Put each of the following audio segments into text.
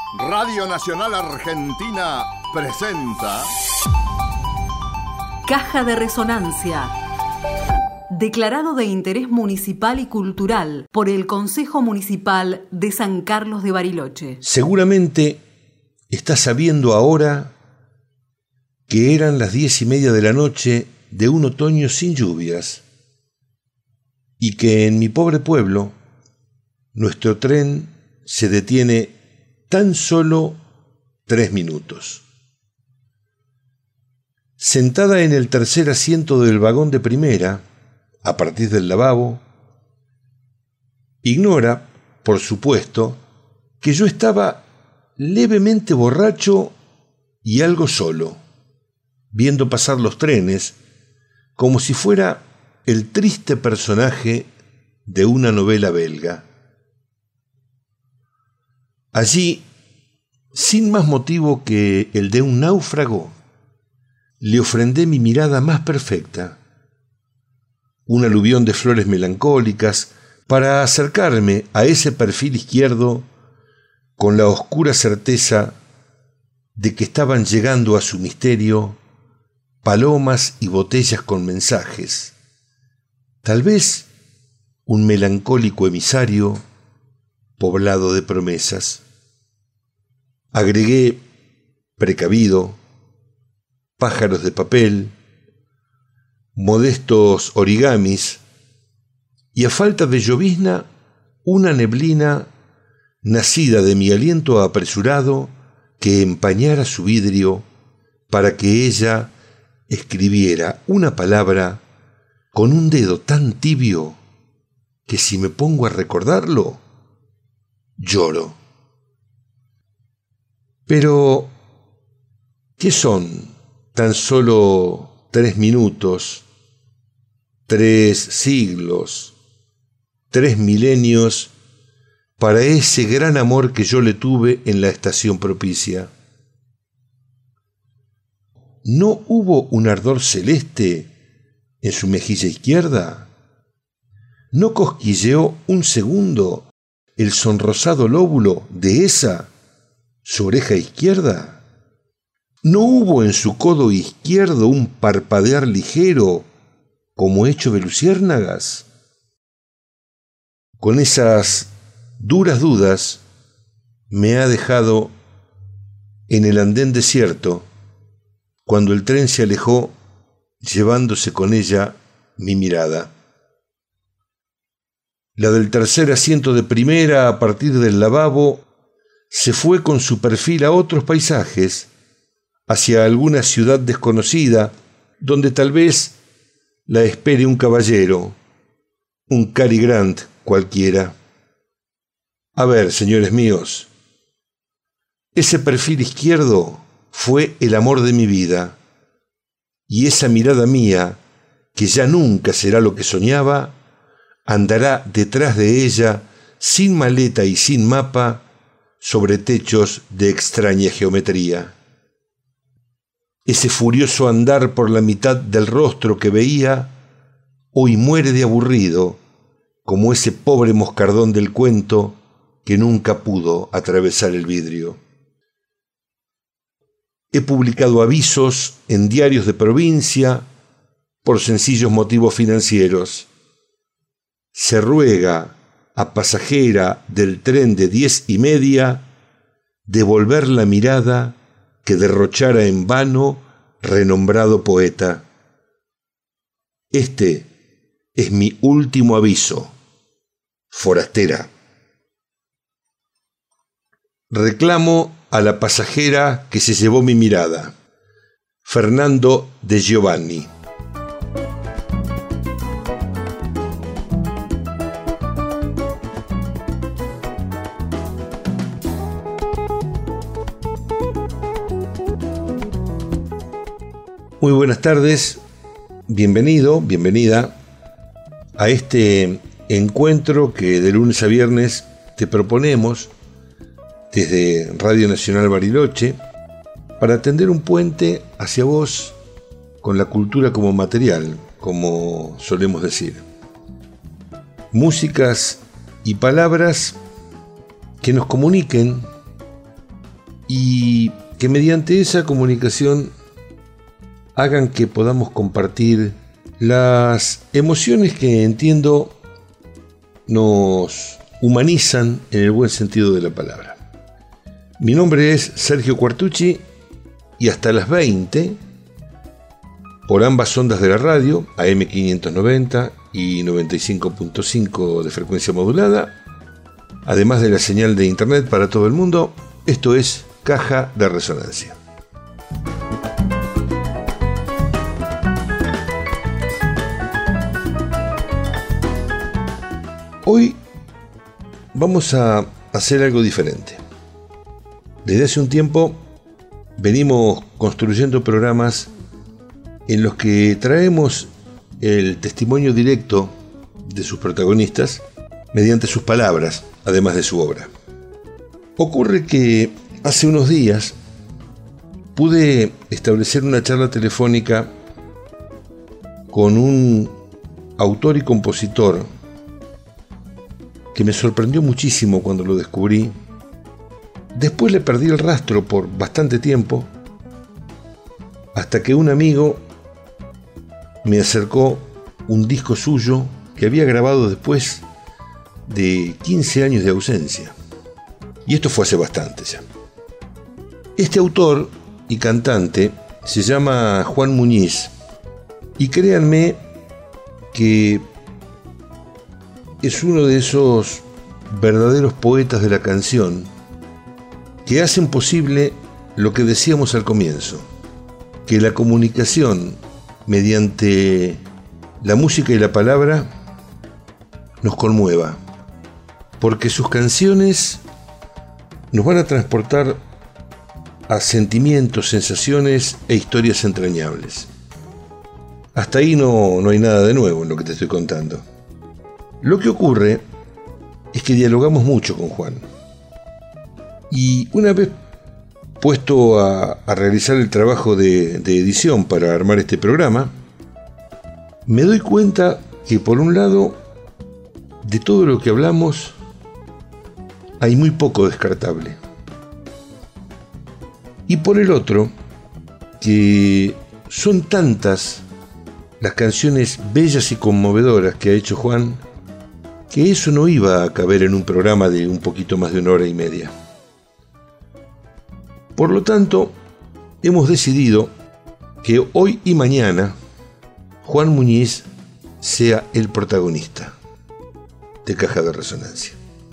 Radio Nacional Argentina presenta Caja de Resonancia. Declarado de interés municipal y cultural por el Consejo Municipal de San Carlos de Bariloche. Seguramente estás sabiendo ahora que eran las 10:30 de la noche de un otoño sin lluvias y que en mi pobre pueblo nuestro tren se detiene tan solo 3 minutos. Sentada en el tercer asiento del vagón de primera, a partir del lavabo, ignora, por supuesto, que yo estaba levemente borracho y algo solo, viendo pasar los trenes como si fuera el triste personaje de una novela belga. Allí, sin más motivo que el de un náufrago, le ofrendé mi mirada más perfecta, un aluvión de flores melancólicas, para acercarme a ese perfil izquierdo con la oscura certeza de que estaban llegando a su misterio palomas y botellas con mensajes, tal vez un melancólico emisario poblado de promesas. Agregué, precavido, pájaros de papel, modestos origamis y, a falta de llovizna, una neblina nacida de mi aliento apresurado que empañara su vidrio para que ella escribiera una palabra con un dedo tan tibio que, si me pongo a recordarlo, lloro. Pero, ¿qué son tan solo 3 minutos, 3 siglos, 3 milenios para ese gran amor que yo le tuve en la estación propicia? ¿No hubo un ardor celeste en su mejilla izquierda? ¿No cosquilleó un segundo el sonrosado lóbulo de esa, su oreja izquierda? ¿No hubo en su codo izquierdo un parpadear ligero como hecho de luciérnagas? Con esas duras dudas me ha dejado en el andén desierto cuando el tren se alejó, llevándose con ella mi mirada. La del tercer asiento de primera, a partir del lavabo, se fue con su perfil a otros paisajes, hacia alguna ciudad desconocida, donde tal vez la espere un caballero, un Cary Grant cualquiera. A ver, señores míos, ese perfil izquierdo fue el amor de mi vida, y esa mirada mía, que ya nunca será lo que soñaba, andará detrás de ella, sin maleta y sin mapa, sobre techos de extraña geometría. Ese furioso andar por la mitad del rostro que veía, hoy muere de aburrido, como ese pobre moscardón del cuento que nunca pudo atravesar el vidrio. He publicado avisos en diarios de provincia por sencillos motivos financieros. Se ruega a pasajera del tren de 10:30 devolver la mirada que derrochara en vano renombrado poeta. Este es mi último aviso, forastera. Reclamo a la pasajera que se llevó mi mirada. Fernando de Giovanni. Muy buenas tardes, bienvenido, bienvenida a este encuentro que de lunes a viernes te proponemos desde Radio Nacional Bariloche para tender un puente hacia vos con la cultura como material, como solemos decir. Músicas y palabras que nos comuniquen y que mediante esa comunicación hagan que podamos compartir las emociones que entiendo nos humanizan en el buen sentido de la palabra. Mi nombre es Sergio Quartucci y hasta las 20, por ambas ondas de la radio, AM 590 y 95.5 de frecuencia modulada, además de la señal de internet para todo el mundo, esto es Caja de Resonancia. Hoy vamos a hacer algo diferente. Desde hace un tiempo venimos construyendo programas en los que traemos el testimonio directo de sus protagonistas mediante sus palabras, además de su obra. Ocurre que hace unos días pude establecer una charla telefónica con un autor y compositor que me sorprendió muchísimo cuando lo descubrí. Después le perdí el rastro por bastante tiempo, hasta que un amigo me acercó un disco suyo que había grabado después de 15 años de ausencia. Y esto fue hace bastante ya. Este autor y cantante se llama Juan Muñiz, y créanme que es uno de esos verdaderos poetas de la canción que hacen posible lo que decíamos al comienzo, que la comunicación mediante la música y la palabra nos conmueva, porque sus canciones nos van a transportar a sentimientos, sensaciones e historias entrañables. Hasta ahí no hay nada de nuevo en lo que te estoy contando. Lo que ocurre es que dialogamos mucho con Juan. Y una vez puesto a realizar el trabajo de edición para armar este programa, me doy cuenta que por un lado, de todo lo que hablamos, hay muy poco descartable. Y por el otro, que son tantas las canciones bellas y conmovedoras que ha hecho Juan, que eso no iba a caber en un programa de un poquito más de 1 hora y media. Por lo tanto, hemos decidido que hoy y mañana Juan Muñiz sea el protagonista de Caja de Resonancia.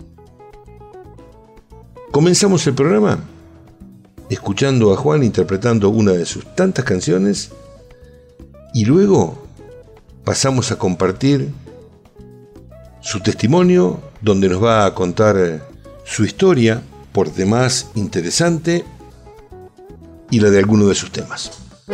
Comenzamos el programa escuchando a Juan interpretando una de sus tantas canciones y luego pasamos a compartir su testimonio, donde nos va a contar su historia, por demás interesante, y la de alguno de sus temas.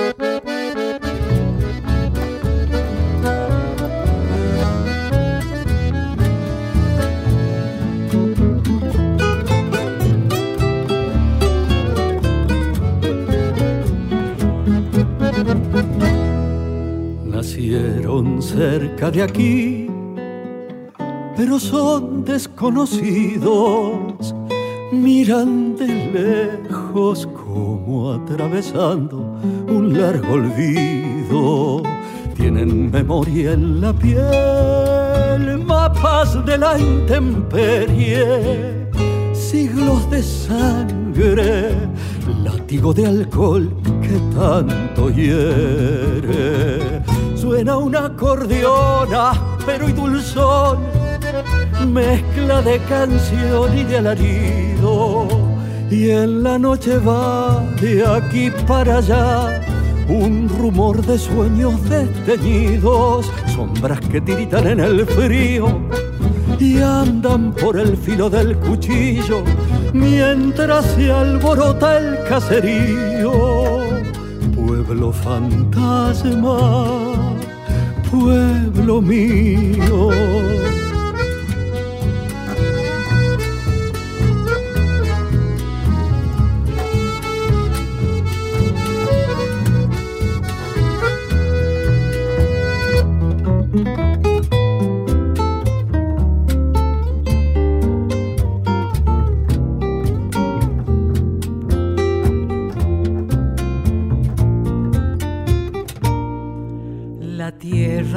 Nacieron cerca de aquí, pero son desconocidos, miran de lejos como atravesando un largo olvido. Tienen memoria en la piel, mapas de la intemperie, siglos de sangre, látigo de alcohol que tanto hiere. Suena una acordeona, áspero y dulzón, mezcla de canción y de alarido, y en la noche va de aquí para allá un rumor de sueños desteñidos, sombras que tiritan en el frío y andan por el filo del cuchillo mientras se alborota el caserío. Pueblo fantasma, pueblo mío.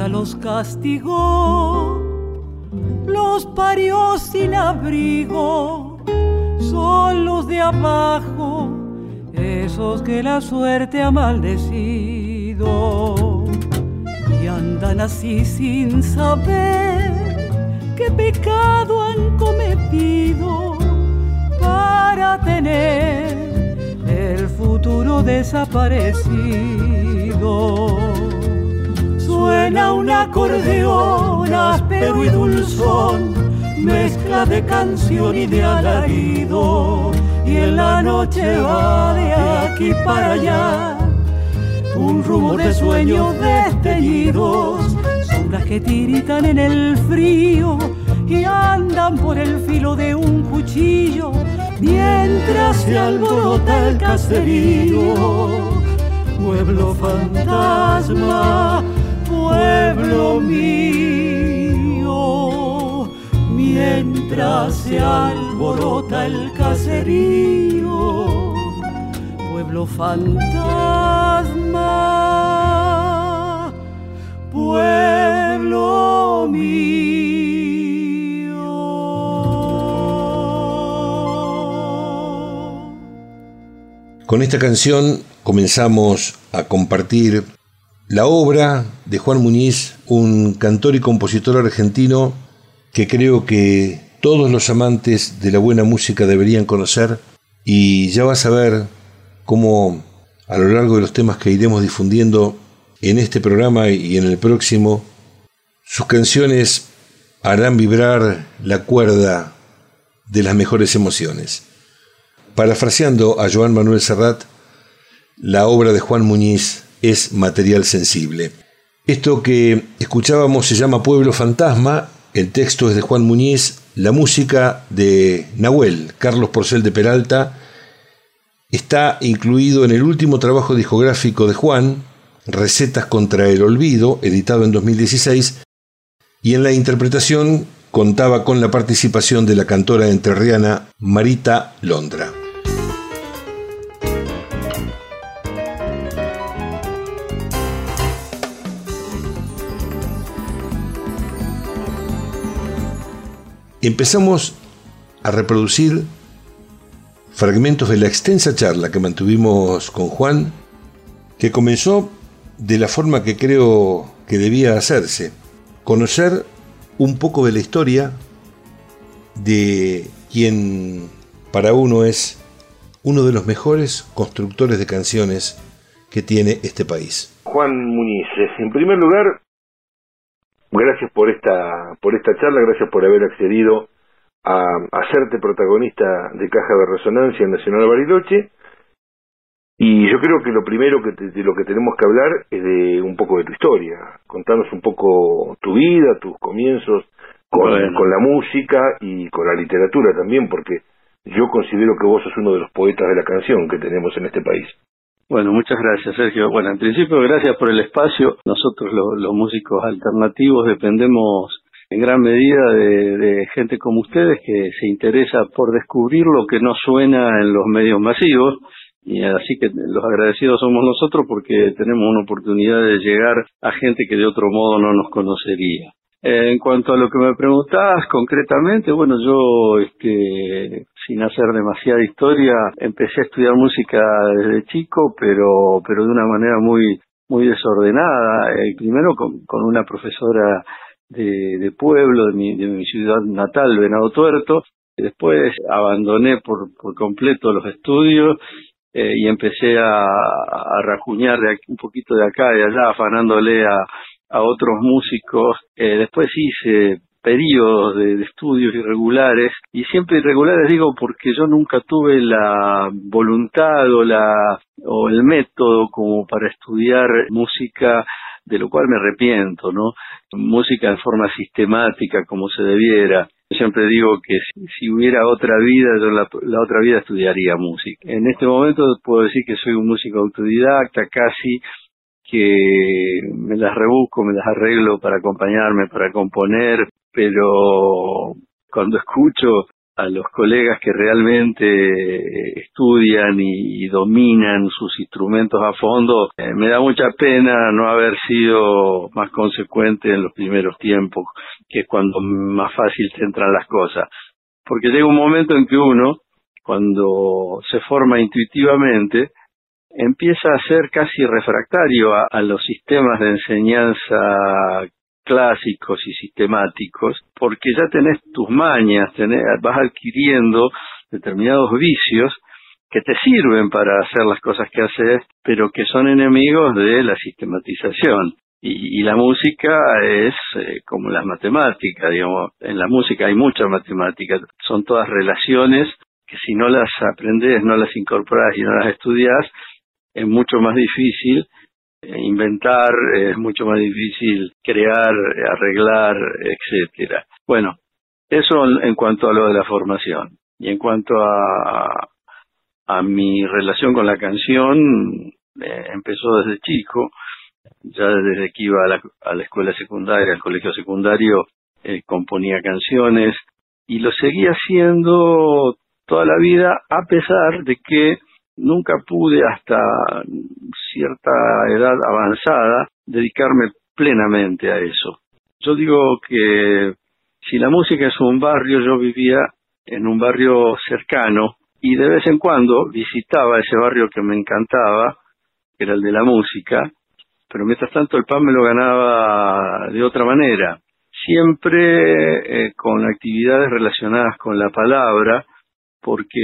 tierra los castigó, los parió sin abrigo, son los de abajo, esos que la suerte ha maldecido, y andan así sin saber qué pecado han cometido para tener el futuro desaparecido. Suena un acordeón áspero y dulzón, mezcla de canción y de alarido, y en la noche va de aquí para allá un rumor de sueños desteñidos, sombras que tiritan en el frío y andan por el filo de un cuchillo mientras se alborota el caserío. Pueblo fantasma, pueblo mío, mientras se alborota el caserío. Pueblo fantasma, pueblo mío. Con esta canción comenzamos a compartir la obra de Juan Muñiz, un cantor y compositor argentino que creo que todos los amantes de la buena música deberían conocer, y ya vas a ver cómo a lo largo de los temas que iremos difundiendo en este programa y en el próximo, sus canciones harán vibrar la cuerda de las mejores emociones. Parafraseando a Joan Manuel Serrat, la obra de Juan Muñiz es material sensible. Esto que escuchábamos se llama Pueblo Fantasma, el texto es de Juan Muñiz, la música de Nahuel, Carlos Porcel de Peralta, está incluido en el último trabajo discográfico de Juan, Recetas contra el Olvido, editado en 2016, y en la interpretación contaba con la participación de la cantora entrerriana Marita Londra. Empezamos a reproducir fragmentos de la extensa charla que mantuvimos con Juan, que comenzó de la forma que creo que debía hacerse: conocer un poco de la historia de quien para uno es uno de los mejores constructores de canciones que tiene este país. Juan Muñiz, en primer lugar, gracias por esta charla, gracias por haber accedido a hacerte protagonista de Caja de Resonancia en Nacional Bariloche. Y yo creo que lo primero de lo que tenemos que hablar es de un poco de tu historia. Contanos un poco tu vida, tus comienzos con la música y con la literatura también, porque yo considero que vos sos uno de los poetas de la canción que tenemos en este país. Bueno, muchas gracias, Sergio. Bueno, en principio, gracias por el espacio. Nosotros los músicos alternativos dependemos en gran medida de gente como ustedes que se interesa por descubrir lo que no suena en los medios masivos, y así que los agradecidos somos nosotros porque tenemos una oportunidad de llegar a gente que de otro modo no nos conocería. En cuanto a lo que me preguntás concretamente, bueno, yo sin hacer demasiada historia empecé a estudiar música desde chico, pero de una manera muy desordenada. Primero con una profesora de pueblo, de mi ciudad natal, Venado Tuerto. Después abandoné por completo los estudios y empecé a rajuñar un poquito de acá y de allá, afanándole a otros músicos. Después hice periodos de estudios irregulares, y siempre irregulares digo porque yo nunca tuve la voluntad o el método como para estudiar música, de lo cual me arrepiento, ¿no? Música en forma sistemática, como se debiera. Yo siempre digo que si hubiera otra vida, yo la otra vida estudiaría música. En este momento puedo decir que soy un músico autodidacta, casi, que me las rebusco, me las arreglo para acompañarme, para componer, pero cuando escucho a los colegas que realmente estudian y dominan sus instrumentos a fondo, me da mucha pena no haber sido más consecuente en los primeros tiempos, que es cuando más fácil te entran las cosas. Porque llega un momento en que uno, cuando se forma intuitivamente, empieza a ser casi refractario a los sistemas de enseñanza clásicos y sistemáticos, porque ya tenés tus mañas, vas adquiriendo determinados vicios que te sirven para hacer las cosas que haces, pero que son enemigos de la sistematización. Y la música es como las matemáticas, digamos. En la música hay mucha matemática, son todas relaciones que si no las aprendés, no las incorporás y no las estudiás, es mucho más difícil inventar, es mucho más difícil crear, arreglar, etcétera. Bueno, eso en cuanto a lo de la formación. Y en cuanto a mi relación con la canción, empezó desde chico, ya desde que iba a la escuela secundaria, al colegio secundario, componía canciones y lo seguí haciendo toda la vida, a pesar de que nunca pude hasta cierta edad avanzada dedicarme plenamente a eso. Yo digo que si la música es un barrio, yo vivía en un barrio cercano y de vez en cuando visitaba ese barrio que me encantaba, que era el de la música, pero mientras tanto el pan me lo ganaba de otra manera, siempre con actividades relacionadas con la palabra, porque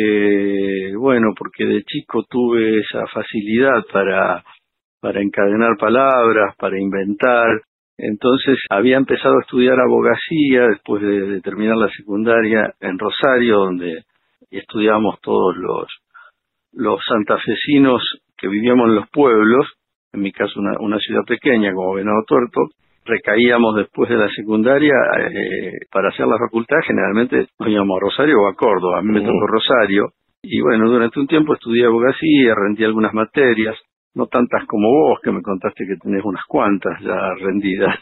de chico tuve esa facilidad para encadenar palabras, para inventar. Entonces había empezado a estudiar abogacía después de terminar la secundaria en Rosario, donde estudiábamos todos los santafesinos que vivíamos en los pueblos, en mi caso una ciudad pequeña como Venado Tuerto. Recaíamos después de la secundaria para hacer la facultad, generalmente nos íbamos a Rosario o a Córdoba. A mí me tocó Rosario y bueno, durante un tiempo estudié abogacía, rendí algunas materias, no tantas como vos, que me contaste que tenés unas cuantas ya rendidas.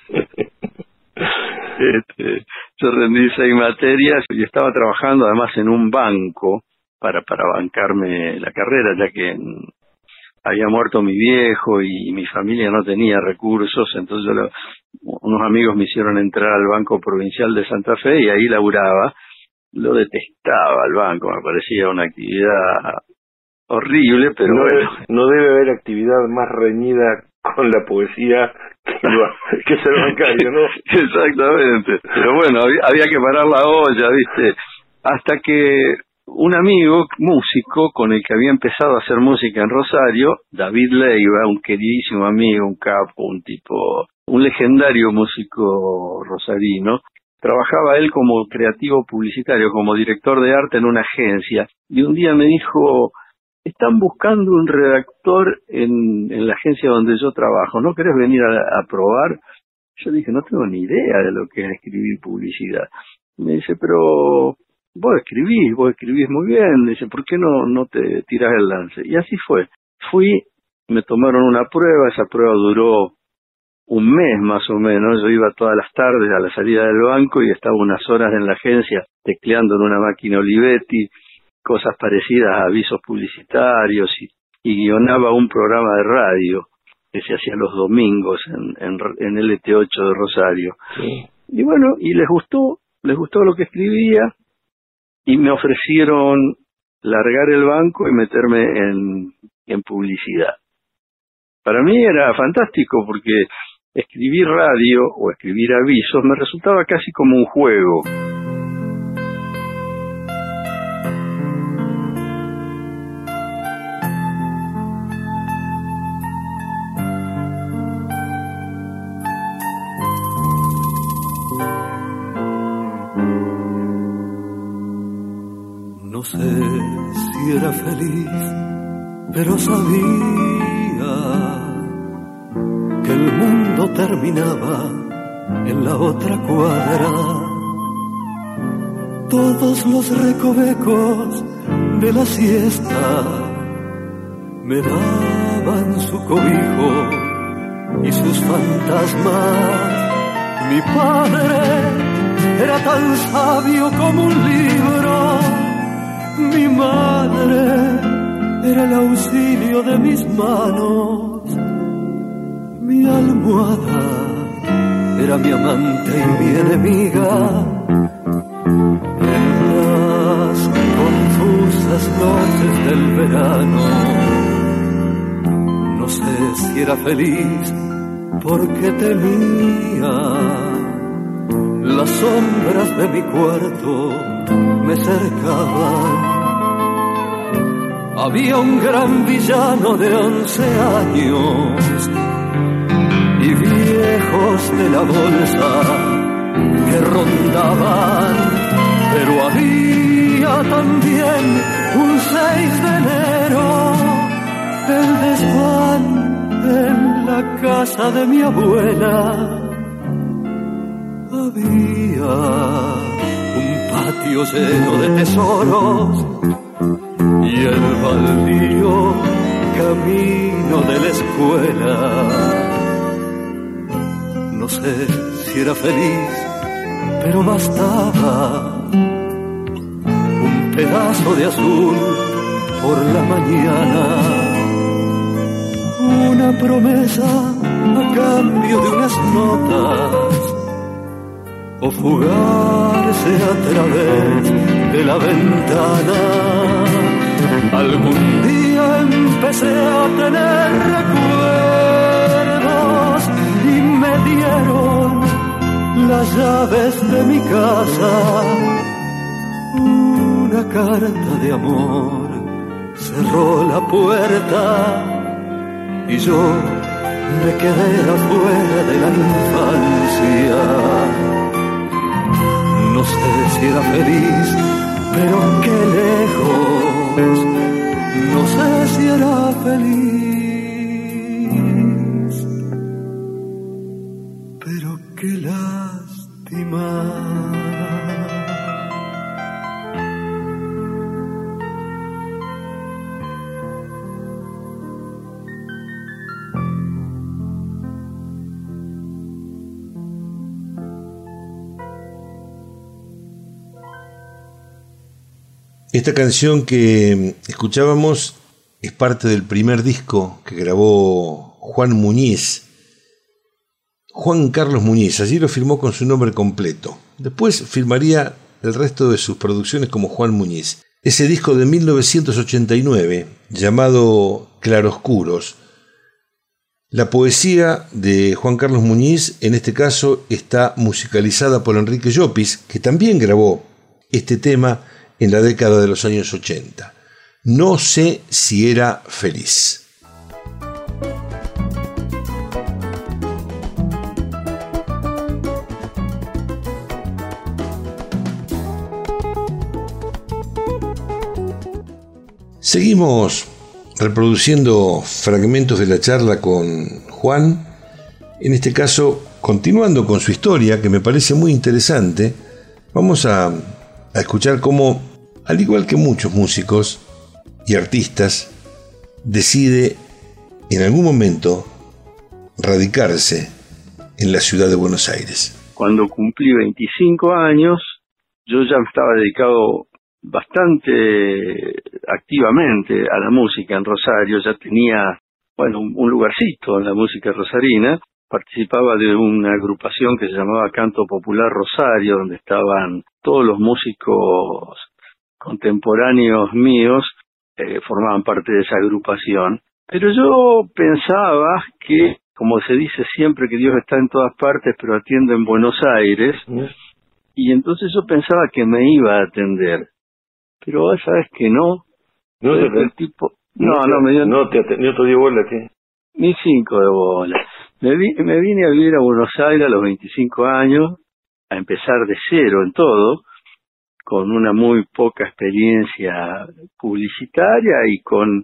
Yo rendí 6 materias y estaba trabajando además en un banco para bancarme la carrera, ya que había muerto mi viejo y mi familia no tenía recursos, entonces unos amigos me hicieron entrar al Banco Provincial de Santa Fe y ahí laburaba. Lo detestaba el banco, me parecía una actividad horrible, pero bueno. No debe haber actividad más reñida con la poesía que ser bancario, ¿no? Exactamente, pero bueno, había que parar la olla, ¿viste? Hasta que un amigo músico con el que había empezado a hacer música en Rosario, David Leiva, un queridísimo amigo, un capo, un legendario músico rosarino, trabajaba él como creativo publicitario, como director de arte en una agencia, y un día me dijo: están buscando un redactor en la agencia donde yo trabajo, ¿no querés venir a probar? Yo dije, no tengo ni idea de lo que es escribir publicidad. Me dice, pero vos escribís muy bien. Dice, ¿por qué no te tirás el lance? Y así fue. Fui, me tomaron una prueba, esa prueba duró un mes más o menos. Yo iba todas las tardes a la salida del banco y estaba unas horas en la agencia tecleando en una máquina Olivetti, cosas parecidas a avisos publicitarios y guionaba un programa de radio que se hacía los domingos en LT8 de Rosario. Sí. Y bueno, y les gustó lo que escribía y me ofrecieron largar el banco y meterme en publicidad. Para mí era fantástico porque escribir radio o escribir avisos me resultaba casi como un juego. No sé si era feliz, pero sabía que el mundo terminaba en la otra cuadra. Todos los recovecos de la siesta me daban su cobijo y sus fantasmas. Mi padre era tan sabio como un libro. Mi madre era el auxilio de mis manos. Mi almohada era mi amante y mi enemiga. En las confusas noches del verano, no sé si era feliz porque temía las sombras de mi cuarto me cercaban. Había un gran villano de 11 años y viejos de la bolsa que rondaban, pero había también un 6 de enero, el desván en la casa de mi abuela. Había un patio lleno de tesoros y el baldío camino de la escuela. No sé si era feliz, pero bastaba un pedazo de azul por la mañana, una promesa a cambio de unas notas, o fugarse a través de la ventana. Algún día empecé a tener recuerdos y me dieron las llaves de mi casa. Una carta de amor cerró la puerta y yo me quedé afuera de la infancia. No sé si era feliz, pero qué lejos. No sé si era feliz, pero qué lástima. Esta canción que escuchábamos es parte del primer disco que grabó Juan Muñiz. Juan Carlos Muñiz, allí lo firmó con su nombre completo. Después firmaría el resto de sus producciones como Juan Muñiz. Ese disco de 1989, llamado Claroscuros. La poesía de Juan Carlos Muñiz, en este caso, está musicalizada por Enrique Llopis, que también grabó este tema en la década de los años 80. No sé si era feliz. Seguimos reproduciendo fragmentos de la charla con Juan, en este caso continuando con su historia, que me parece muy interesante. Vamos a escuchar cómo, al igual que muchos músicos y artistas, decide en algún momento radicarse en la ciudad de Buenos Aires. Cuando cumplí 25 años, yo ya me estaba dedicado bastante activamente a la música en Rosario. Ya tenía, un lugarcito en la música rosarina. Participaba de una agrupación que se llamaba Canto Popular Rosario, donde estaban todos los músicos contemporáneos míos, formaban parte de esa agrupación. Pero yo pensaba que, como se dice siempre, que Dios está en todas partes, pero atiende en Buenos Aires, y entonces yo pensaba que me iba a atender. Pero vos sabés que no. No te dio bola, ¿qué? Ni 5 de bola. Me vine a vivir a Buenos Aires a los 25 años, a empezar de cero en todo, con una muy poca experiencia publicitaria y con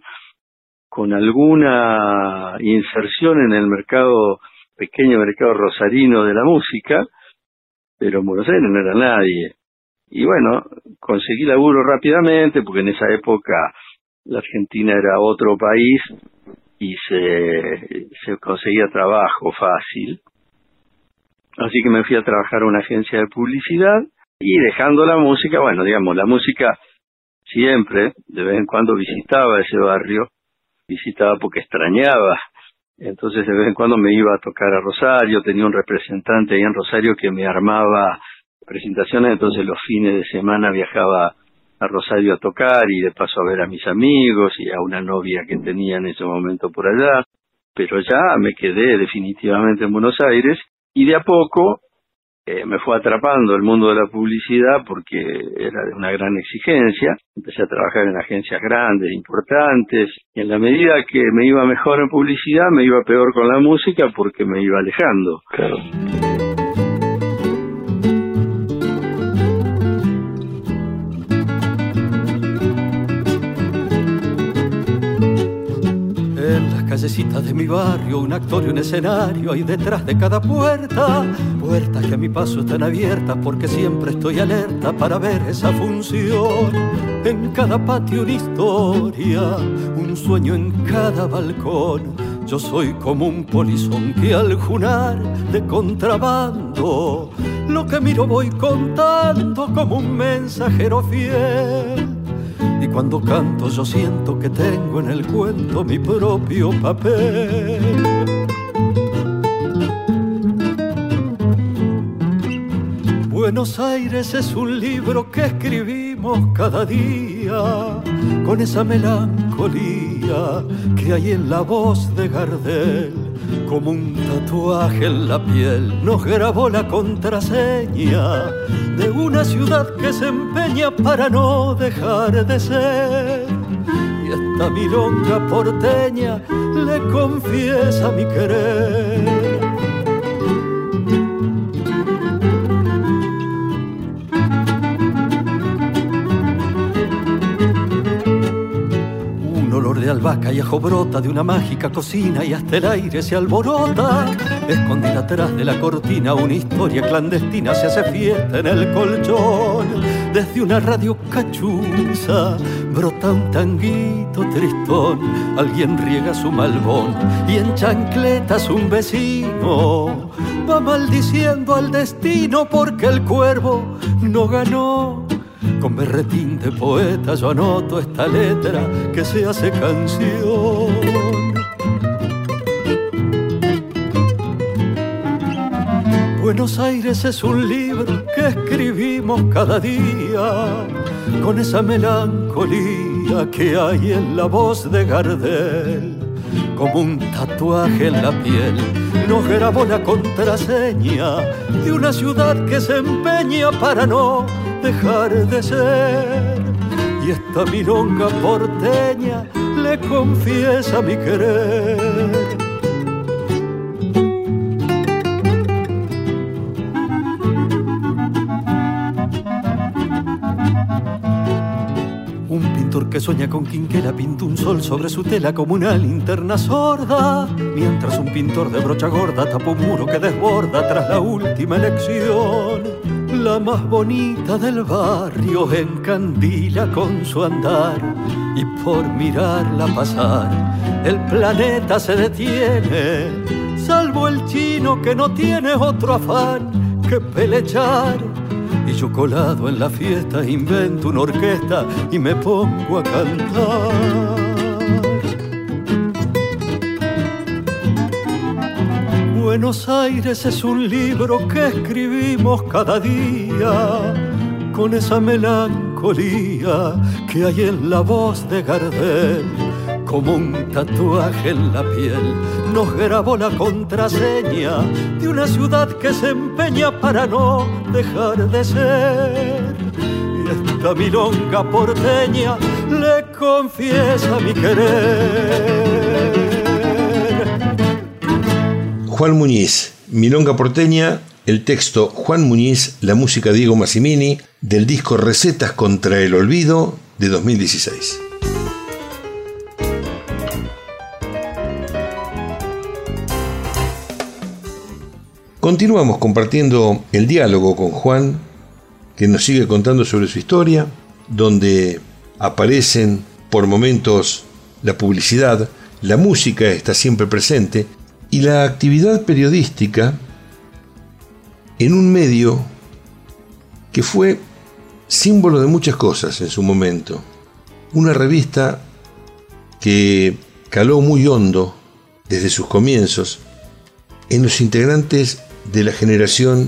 alguna inserción en el pequeño mercado rosarino de la música, pero en Buenos Aires no era nadie. Y conseguí laburo rápidamente, porque en esa época la Argentina era otro país y se conseguía trabajo fácil. Así que me fui a trabajar a una agencia de publicidad y dejando la música, bueno, digamos, la música siempre, de vez en cuando visitaba ese barrio, visitaba porque extrañaba. Entonces de vez en cuando me iba a tocar a Rosario, tenía un representante ahí en Rosario que me armaba presentaciones, entonces los fines de semana viajaba a Rosario a tocar y de paso a ver a mis amigos y a una novia que tenía en ese momento por allá, pero ya me quedé definitivamente en Buenos Aires y de a poco me fue atrapando el mundo de la publicidad porque era de una gran exigencia. Empecé a trabajar en agencias grandes, importantes, y en la medida que me iba mejor en publicidad, me iba peor con la música porque me iba alejando. Claro. Callecitas de mi barrio, un actor y un escenario hay detrás de cada puerta, puertas que a mi paso están abiertas porque siempre estoy alerta para ver esa función. En cada patio una historia, un sueño en cada balcón. Yo soy como un polizón que al jurar de contrabando, lo que miro voy contando como un mensajero fiel. Y cuando canto yo siento que tengo en el cuento mi propio papel. Buenos Aires es un libro que escribimos cada día, con esa melancolía que hay en la voz de Gardel. Como un tatuaje en la piel nos grabó la contraseña de una ciudad que se empeña para no dejar de ser. Y esta milonga porteña le confiesa mi querer. De albahaca y ajo brota de una mágica cocina y hasta el aire se alborota. Escondida atrás de la cortina una historia clandestina se hace fiesta en el colchón. Desde una radio cachuza brota un tanguito tristón. Alguien riega su malbón y en chancletas un vecino va maldiciendo al destino porque el cuervo no ganó. Con berretín de poeta yo anoto esta letra que se hace canción. Buenos Aires es un libro que escribimos cada día, con esa melancolía que hay en la voz de Gardel. Como un tatuaje en la piel nos grabó la contraseña de una ciudad que se empeña para no dejar de ser. Y esta milonga porteña le confiesa mi querer. Un pintor que sueña con Quinquela pinta un sol sobre su tela como una linterna sorda, mientras un pintor de brocha gorda tapa un muro que desborda tras la última elección. La más bonita del barrio encandila con su andar y por mirarla pasar el planeta se detiene, salvo el chino que no tiene otro afán que pelechar. Y yo colado en la fiesta invento una orquesta y me pongo a cantar. Buenos Aires es un libro que escribimos cada día, con esa melancolía que hay en la voz de Gardel. Como un tatuaje en la piel nos grabó la contraseña de una ciudad que se empeña para no dejar de ser. Y esta milonga porteña le confiesa mi querer. Juan Muñiz, Milonga porteña, el texto Juan Muñiz, la música Diego Massimini, del disco Recetas contra el Olvido de 2016. Continuamos compartiendo el diálogo con Juan, que nos sigue contando sobre su historia, donde aparecen por momentos la publicidad, la música está siempre presente, y la actividad periodística en un medio que fue símbolo de muchas cosas en su momento. Una revista que caló muy hondo desde sus comienzos en los integrantes de la generación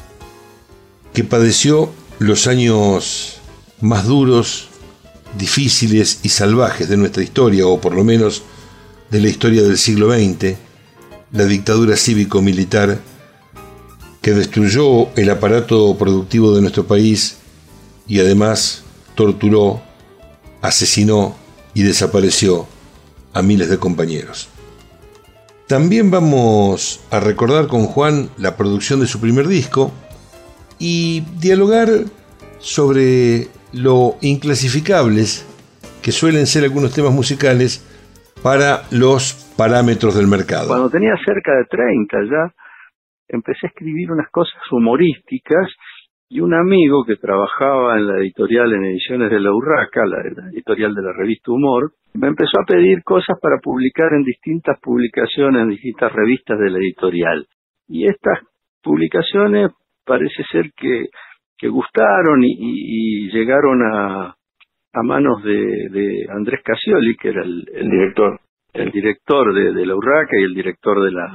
que padeció los años más duros, difíciles y salvajes de nuestra historia, o por lo menos de la historia del siglo XX, la dictadura cívico-militar que destruyó el aparato productivo de nuestro país y además torturó, asesinó y desapareció a miles de compañeros. También vamos a recordar con Juan la producción de su primer disco y dialogar sobre lo inclasificables que suelen ser algunos temas musicales para los parámetros del mercado. Cuando tenía cerca de 30 ya, empecé a escribir unas cosas humorísticas y un amigo que trabajaba en la editorial, en Ediciones de la Urraca, la editorial de la revista Humor, me empezó a pedir cosas para publicar en distintas publicaciones, en distintas revistas de la editorial. Y estas publicaciones parece ser que gustaron y llegaron a manos de Andrés Casioli, que era el director de la Urraca y el director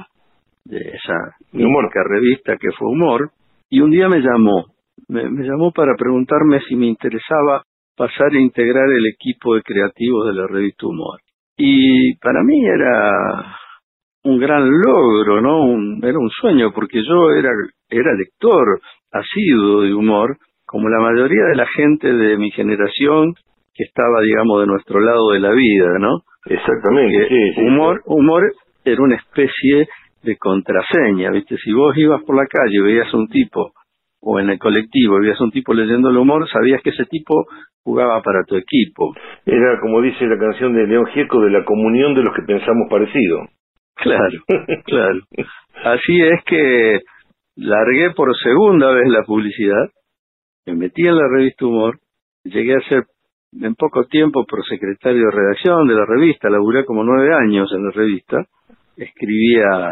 de esa mítica revista que fue Humor. Y un día me llamó para preguntarme si me interesaba pasar a integrar el equipo de creativos de la revista Humor. Y para mí era un gran logro, ¿no? Era un sueño, porque yo era lector asiduo de Humor, como la mayoría de la gente de mi generación que estaba, digamos, de nuestro lado de la vida, ¿no? Exactamente. Sí, Humor era una especie de contraseña, ¿viste? Si vos ibas por la calle y veías un tipo, o en el colectivo veías un tipo leyendo el Humor, sabías que ese tipo jugaba para tu equipo. Era, como dice la canción de León Gieco, de la comunión de los que pensamos parecido. Claro, claro. Así es que largué por segunda vez la publicidad, me metí en la revista Humor, llegué a ser en poco tiempo prosecretario de redacción de la revista, laburé como 9 años en la revista, escribía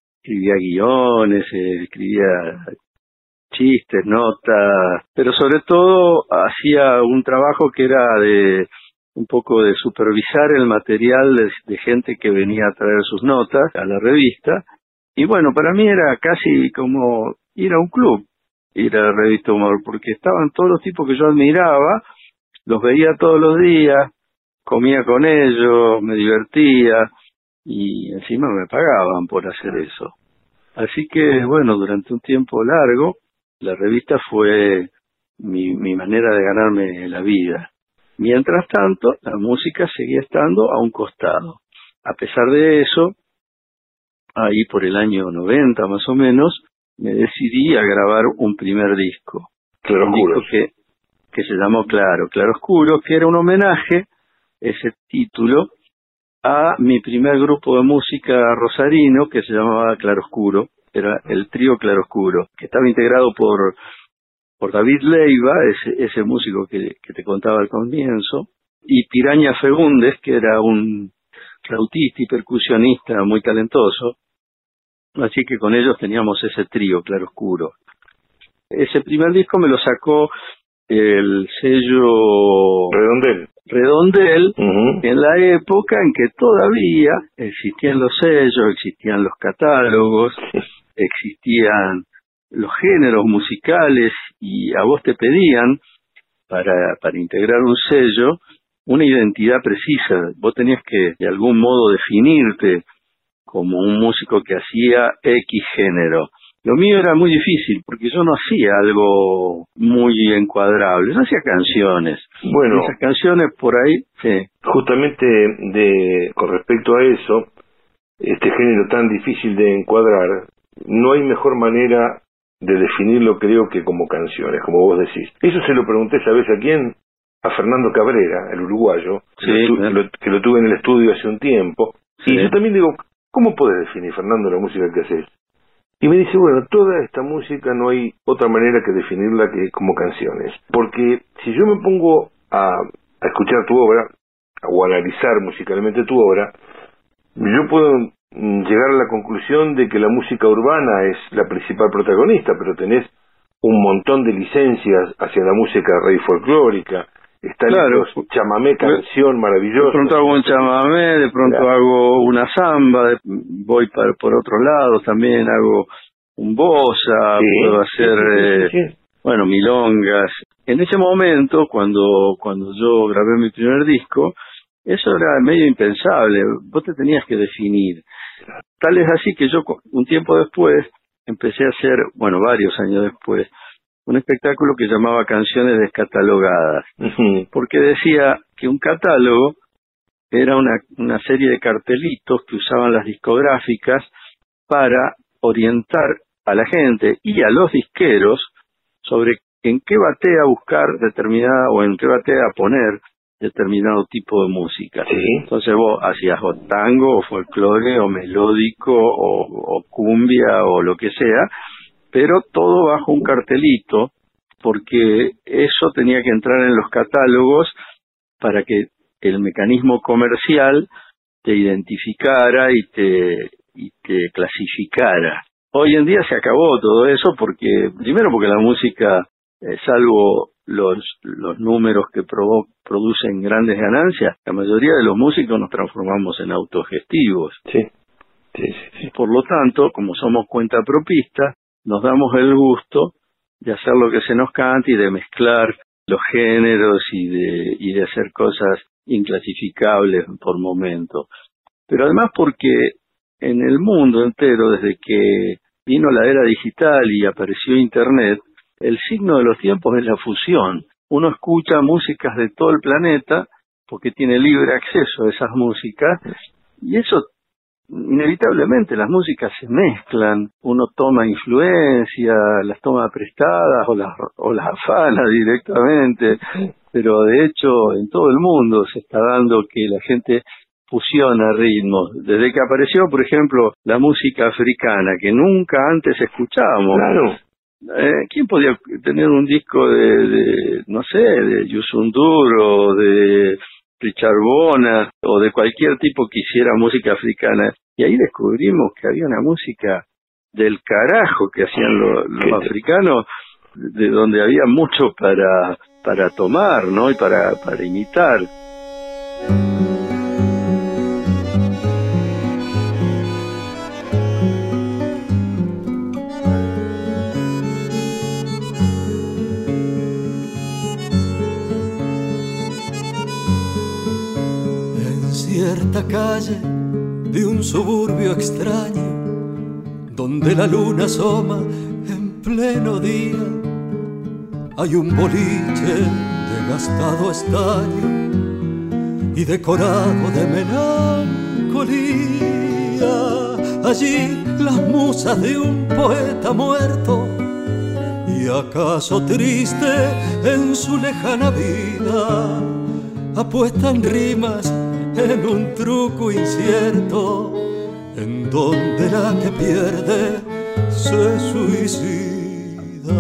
guiones, escribía chistes, notas, pero sobre todo hacía un trabajo que era de un poco de supervisar el material de gente que venía a traer sus notas a la revista. Y bueno, para mí era casi como ir a un club, ir a la revista Humor, porque estaban todos los tipos que yo admiraba, los veía todos los días, comía con ellos, me divertía, y encima me pagaban por hacer eso. Así que, bueno, durante un tiempo largo, la revista fue mi manera de ganarme la vida. Mientras tanto, la música seguía estando a un costado. A pesar de eso, ahí por el año 90 más o menos, me decidí a grabar un primer disco. Claroscuro. Un disco que se llamó Claroscuro, que era un homenaje, ese título, a mi primer grupo de música rosarino que se llamaba Claroscuro, era el trío Claroscuro, que estaba integrado por David Leiva, ese músico que te contaba al comienzo, y Piraña Fegundes, que era un flautista y percusionista muy talentoso, así que con ellos teníamos ese trío Claroscuro. Ese primer disco me lo sacó el sello Redondel, en la época en que todavía existían los sellos, existían los catálogos, existían los géneros musicales, y a vos te pedían para integrar un sello una identidad precisa. Vos tenías que de algún modo definirte como un músico que hacía X género. Lo mío era muy difícil porque yo no hacía algo muy encuadrable, yo hacía canciones. Bueno, esas canciones por ahí, sí. Justamente con respecto a eso, este género tan difícil de encuadrar, no hay mejor manera de definirlo, creo, que como canciones, como vos decís. Eso se lo pregunté, ¿sabés a quién? A Fernando Cabrera, el uruguayo, sí, que lo tuve en el estudio hace un tiempo. Sí. Y yo también digo, ¿cómo podés definir, Fernando, la música que haces? Y me dice, bueno, toda esta música no hay otra manera que definirla que como canciones. Porque si yo me pongo a escuchar tu obra, o a analizar musicalmente tu obra, yo puedo llegar a la conclusión de que la música urbana es la principal protagonista, pero tenés un montón de licencias hacia la música rey folclórica. Están Claro. los chamamé canción maravilloso. De pronto hago un chamamé, de pronto hago una samba, voy por otros lados, también hago un bossa, Sí, puedo hacer, sí. bueno, milongas. En ese momento, cuando yo grabé mi primer disco, eso era medio impensable, vos te tenías que definir. Tal es así que yo, un tiempo después, empecé a hacer, bueno, varios años después, un espectáculo que llamaba Canciones Descatalogadas, porque decía que un catálogo era una serie de cartelitos que usaban las discográficas para orientar a la gente y a los disqueros sobre en qué batea buscar determinada o en qué batea poner determinado tipo de música. Sí. Entonces vos hacías o tango, o folclore, o melódico, o cumbia, o lo que sea, pero todo bajo un cartelito, porque eso tenía que entrar en los catálogos para que el mecanismo comercial te identificara y te clasificara. Hoy en día se acabó todo eso primero porque la música, salvo los números que producen grandes ganancias, la mayoría de los músicos nos transformamos en autogestivos. Sí. Por lo tanto, como somos cuentapropistas, nos damos el gusto de hacer lo que se nos cante y de mezclar los géneros y de hacer cosas inclasificables por momento. Pero además porque en el mundo entero, desde que vino la era digital y apareció Internet, el signo de los tiempos es la fusión. Uno escucha músicas de todo el planeta porque tiene libre acceso a esas músicas y eso, inevitablemente, las músicas se mezclan. Uno toma influencia, las toma prestadas o las afana directamente, pero de hecho en todo el mundo se está dando que la gente fusiona ritmos. Desde que apareció, por ejemplo, la música africana, que nunca antes escuchábamos. Claro. ¿Quién podía tener un disco de no sé, de Youssou N'Dour o de Richard Bona o de cualquier tipo que hiciera música africana? Y ahí descubrimos que había una música del carajo que hacían los africanos, de donde había mucho para tomar, ¿no? Y para imitar. Cierta calle de un suburbio extraño, donde la luna asoma en pleno día, hay un boliche de gastado estaño y decorado de melancolía. Allí las musas de un poeta muerto, y acaso triste en su lejana vida, apuestan rimas en un truco incierto, en donde la que pierde se suicida.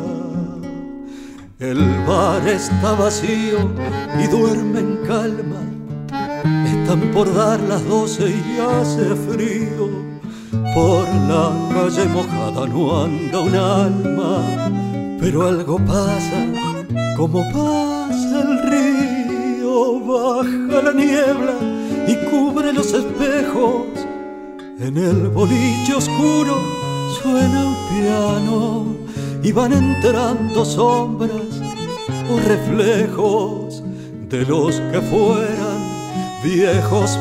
El bar está vacío y duerme en calma. Están por dar las 12 y hace frío. Por la calle mojada no anda un alma, pero algo pasa como pasa el río. Baja la niebla y cubre los espejos. En el boliche oscuro suena un piano y van entrando sombras o reflejos de los que fueran viejos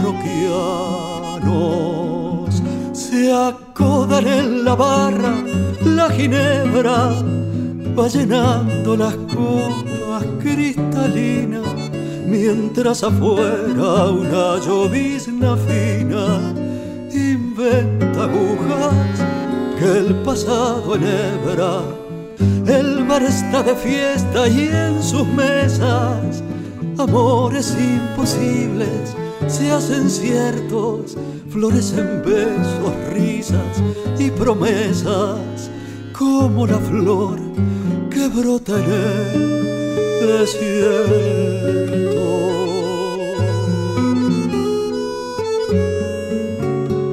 parroquianos. Se acodan en la barra, la ginebra va llenando las copas cristalinas, mientras afuera una llovizna fina inventa agujas que el pasado enhebra. El bar está de fiesta y en sus mesas amores imposibles se hacen ciertos, florecen besos, risas y promesas, como la flor que brota en el desierto.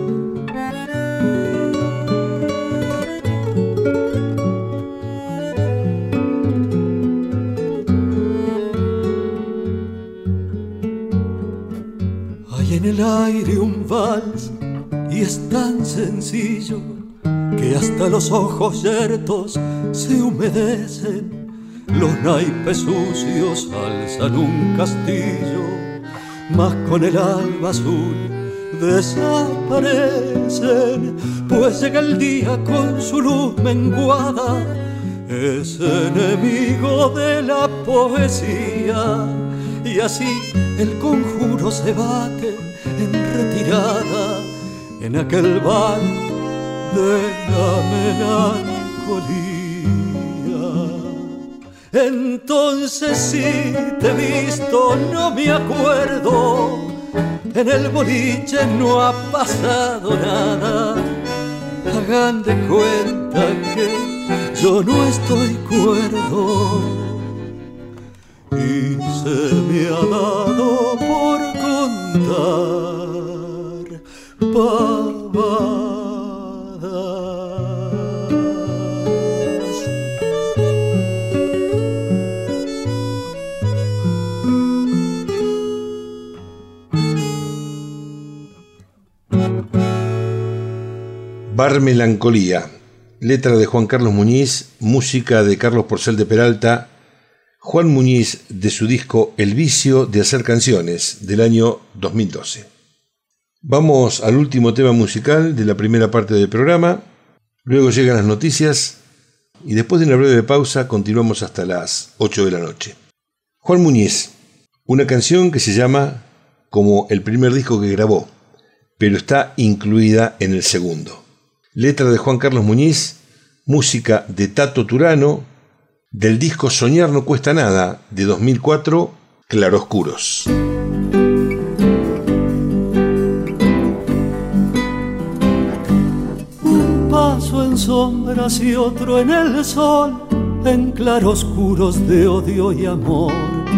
Hay en el aire un vals y es tan sencillo que hasta los ojos yertos se humedecen. Los naipes sucios alzan un castillo, mas con el alba azul desaparecen, pues llega el día con su luz menguada, es enemigo de la poesía, y así el conjuro se bate en retirada en aquel bar de la melancolía. Entonces si te he visto no me acuerdo, en el boliche no ha pasado nada, hagan de cuenta que yo no estoy cuerdo, y se me ha dado por contar pavadas. Bar Melancolía, letra de Juan Carlos Muñiz, música de Carlos Porcel de Peralta. Juan Muñiz, de su disco El vicio de hacer canciones, del año 2012. Vamos al último tema musical de la primera parte del programa, luego llegan las noticias y después de una breve pausa continuamos hasta las 8 de la noche. Juan Muñiz, una canción que se llama como el primer disco que grabó, pero está incluida en el segundo. Letra de Juan Carlos Muñiz, música de Tato Turano, del disco Soñar no cuesta nada, de 2004, Claroscuros. Un paso en sombras y otro en el sol, en claroscuros de odio y amor,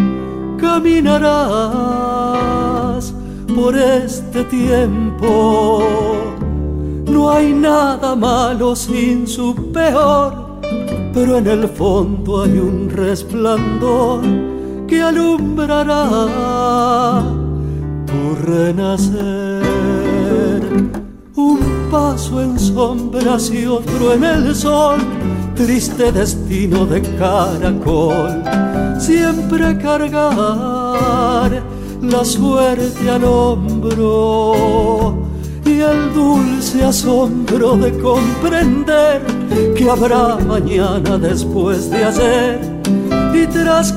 caminarás por este tiempo. No hay nada malo sin su peor, pero en el fondo hay un resplandor que alumbrará tu renacer. Un paso en sombras y otro en el sol, triste destino de caracol, siempre cargar la suerte al hombro y el dulce asombro de comprender que habrá mañana después de ayer, y tras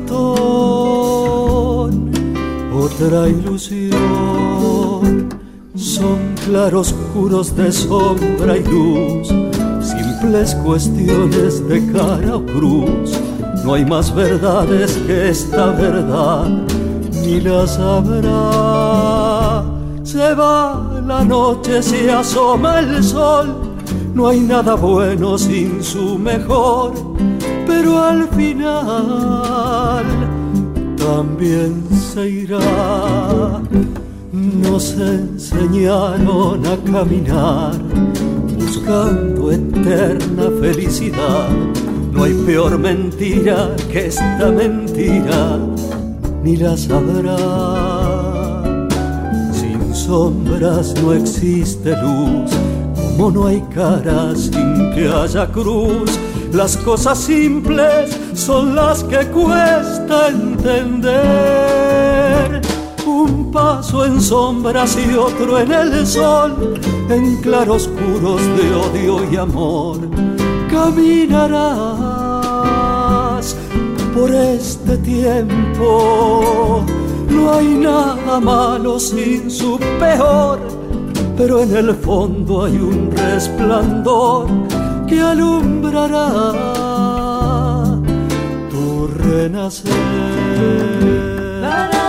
cartón otra ilusión. Son claroscuros de sombra y luz, simples cuestiones de cara o cruz. No hay más verdades que esta verdad, ni las habrá. Se va la noche, se asoma el sol, no hay nada bueno sin su mejor, pero al final también se irá. Nos enseñaron a caminar buscando eterna felicidad. No hay peor mentira que esta mentira, ni la sabrá. Sin sombras no existe luz, como no hay cara sin que haya cruz. Las cosas simples son las que cuesta entender. Un paso en sombras y otro en el sol, en claroscuros de odio y amor, caminarás por este tiempo. No hay nada malo sin su peor, pero en el fondo hay un resplandor que alumbrará tu renacer.